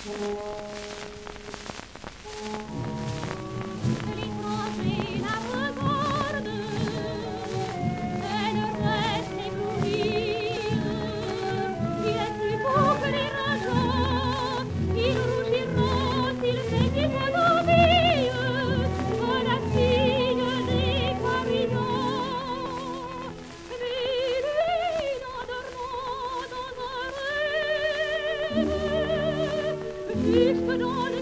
L'étranger la regarde, elle reste éblouie. Il est plus beau que les rajas, il rougira s'il s'était endormi, que la fille des pavillons. Mais lui, en dormant dans un rêve, jusque dans le